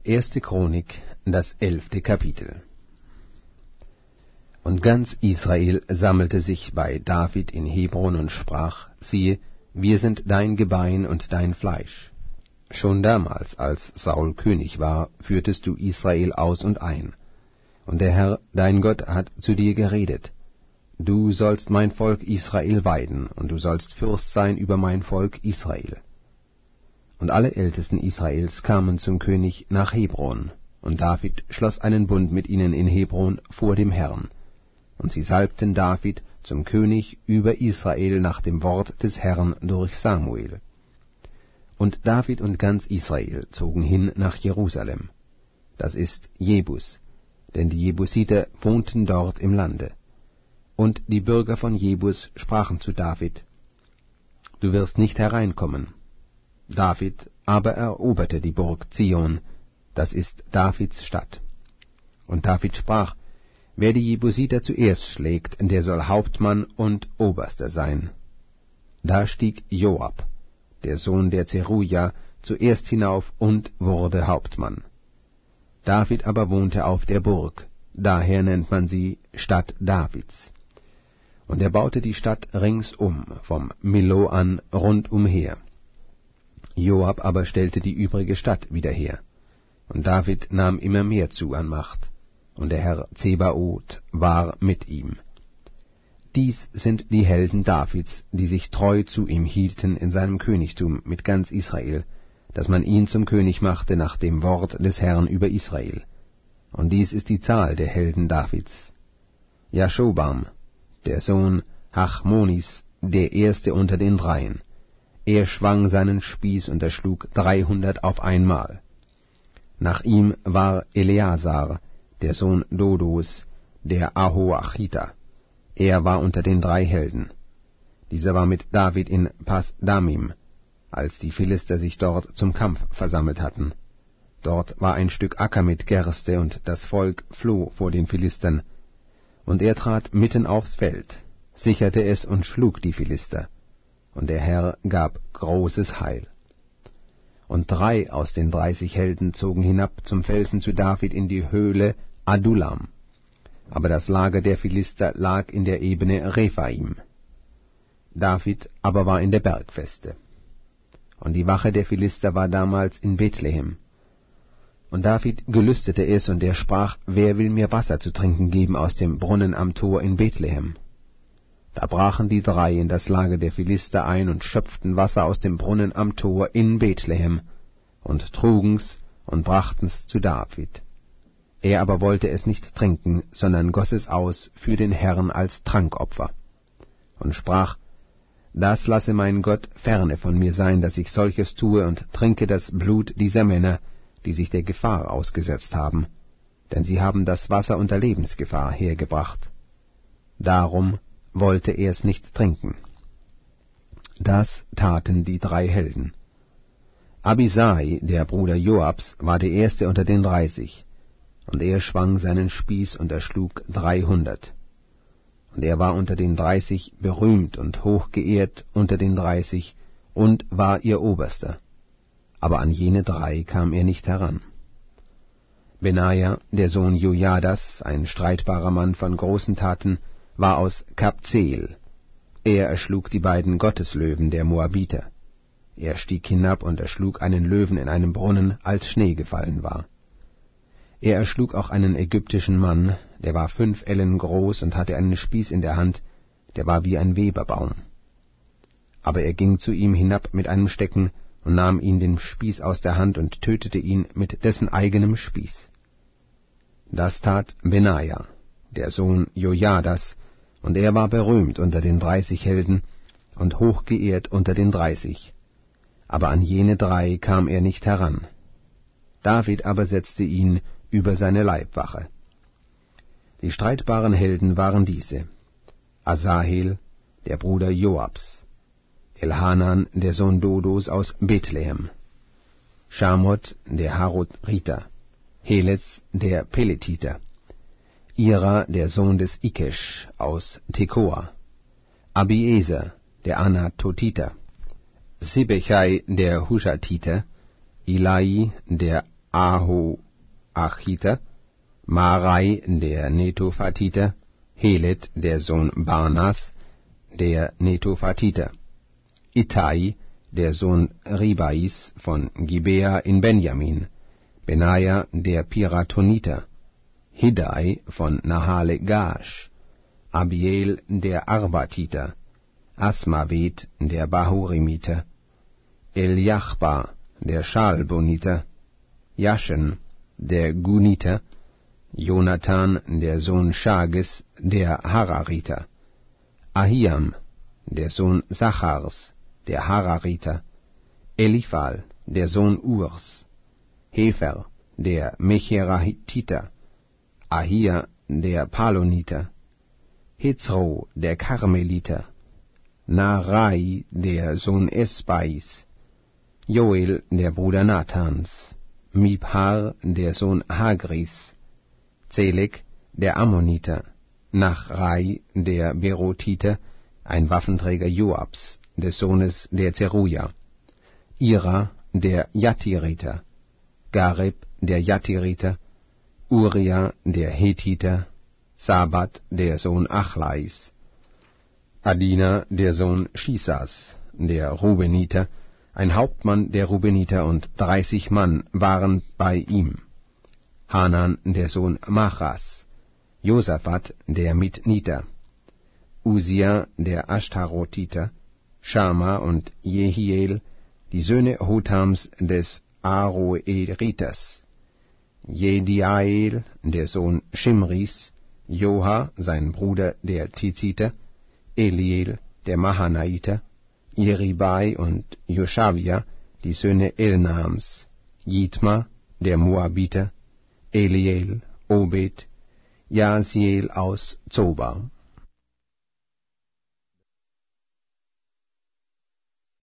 1. Chronik, das 11. Kapitel. Und ganz Israel sammelte sich bei David in Hebron und sprach, siehe, wir sind dein Gebein und dein Fleisch. Schon damals, als Saul König war, führtest du Israel aus und ein. Und der Herr, dein Gott, hat zu dir geredet. Du sollst mein Volk Israel weiden, und du sollst Fürst sein über mein Volk Israel. Und alle Ältesten Israels kamen zum König nach Hebron, und David schloss einen Bund mit ihnen in Hebron vor dem Herrn. Und sie salbten David zum König über Israel nach dem Wort des Herrn durch Samuel. Und David und ganz Israel zogen hin nach Jerusalem, das ist Jebus, denn die Jebusiter wohnten dort im Lande. Und die Bürger von Jebus sprachen zu David, du wirst nicht hereinkommen. David aber eroberte die Burg Zion, das ist Davids Stadt. Und David sprach, wer die Jebusiter zuerst schlägt, der soll Hauptmann und Oberster sein. Da stieg Joab, der Sohn der Zeruja, zuerst hinauf und wurde Hauptmann. David aber wohnte auf der Burg, daher nennt man sie Stadt Davids. Und er baute die Stadt ringsum, vom Millo an rundumher. Joab aber stellte die übrige Stadt wieder her. Und David nahm immer mehr zu an Macht, und der Herr Zebaoth war mit ihm. Dies sind die Helden Davids, die sich treu zu ihm hielten in seinem Königtum mit ganz Israel, dass man ihn zum König machte nach dem Wort des Herrn über Israel. Und dies ist die Zahl der Helden Davids. Jaschobam, der Sohn Hachmonis, der erste unter den dreien. Er schwang seinen Spieß und erschlug 300 auf einmal. Nach ihm war Eleazar, der Sohn Dodos, der Ahoachiter. Er war unter den 3 Helden. Dieser war mit David in Pas-Damim, als die Philister sich dort zum Kampf versammelt hatten. Dort war ein Stück Acker mit Gerste, und das Volk floh vor den Philistern. Und er trat mitten aufs Feld, sicherte es und schlug die Philister. Und der Herr gab großes Heil. Und 3 aus den 30 Helden zogen hinab zum Felsen zu David in die Höhle Adullam. Aber das Lager der Philister lag in der Ebene Rephaim. David aber war in der Bergfeste. Und die Wache der Philister war damals in Bethlehem. Und David gelüstete es, und er sprach, wer will mir Wasser zu trinken geben aus dem Brunnen am Tor in Bethlehem? Da brachen die 3 in das Lager der Philister ein und schöpften Wasser aus dem Brunnen am Tor in Bethlehem und trugen's und brachten's zu David. Er aber wollte es nicht trinken, sondern goss es aus für den Herrn als Trankopfer und sprach, das lasse mein Gott ferne von mir sein, dass ich solches tue und trinke das Blut dieser Männer, die sich der Gefahr ausgesetzt haben, denn sie haben das Wasser unter Lebensgefahr hergebracht. Darum wollte er es nicht trinken. Das taten die 3 Helden. Abisai, der Bruder Joabs, war der erste unter den 30, und er schwang seinen Spieß und erschlug 300. Und er war unter den 30 berühmt und hochgeehrt unter den 30 und war ihr Oberster. Aber an jene 3 kam er nicht heran. Benaja, der Sohn Jojadas, ein streitbarer Mann von großen Taten, war aus Kabzeel. Er erschlug die beiden Gotteslöwen der Moabiter. Er stieg hinab und erschlug einen Löwen in einem Brunnen, als Schnee gefallen war. Er erschlug auch einen ägyptischen Mann, der war 5 Ellen groß und hatte einen Spieß in der Hand, der war wie ein Weberbaum. Aber er ging zu ihm hinab mit einem Stecken und nahm ihn den Spieß aus der Hand und tötete ihn mit dessen eigenem Spieß. Das tat Benaja, der Sohn Jojadas, und er war berühmt unter den 30 Helden und hochgeehrt unter den 30. Aber an jene 3 kam er nicht heran. David aber setzte ihn über seine Leibwache. Die streitbaren Helden waren diese: Asahel, der Bruder Joabs, Elhanan, der Sohn Dodos aus Bethlehem, Schamot, der Harothriter, Helez, der Peletiter, Ira, der Sohn des Ikesch aus Tekoa, Abieser, der Anatotiter, Sibechai, der Hushatiter, Ilai, der Ahoachiter, Marai der Netophatiter, Helet der Sohn Barnas der Netophatiter, Ittai der Sohn Ribais von Gibea in Benjamin, Benaja der Piratoniter, Hiddai von Nahale Gash, Abiel der Arbatiter, Asmavet der Bahurimiter, Eliachba der Schalboniter, Jaschen der Guniter, Jonathan der Sohn Shages der Harariter, Ahiam der Sohn Sachars der Harariter, Eliphal der Sohn Urs, Hefer der Mecherahititer, Ahia der Paloniter, Hezro der Karmeliter, Narai der Sohn Esbais, Joel der Bruder Nathans, Mibhar der Sohn Hagris, Zelek der Ammoniter, Nachrai der Berotiter, ein Waffenträger Joabs, des Sohnes der Zeruja, Ira der Jatiriter, Gareb der Jatiriter, Uria der Hethiter, Sabat der Sohn Achlais, Adina der Sohn Shisas, der Rubeniter, ein Hauptmann der Rubeniter, und 30 Mann waren bei ihm. Hanan der Sohn Machas, Josaphat der Mitniter, Usia der Ashtarotiter, Schama und Jehiel, die Söhne Hotams des Aroeriters, Jediael der Sohn Shimris, Joha sein Bruder der Tiziter, Eliel der Mahanaiter, Jeribai und Joshavia, die Söhne Elnams, Jitma der Moabiter, Eliel, Obed, Jasiel aus Zoba.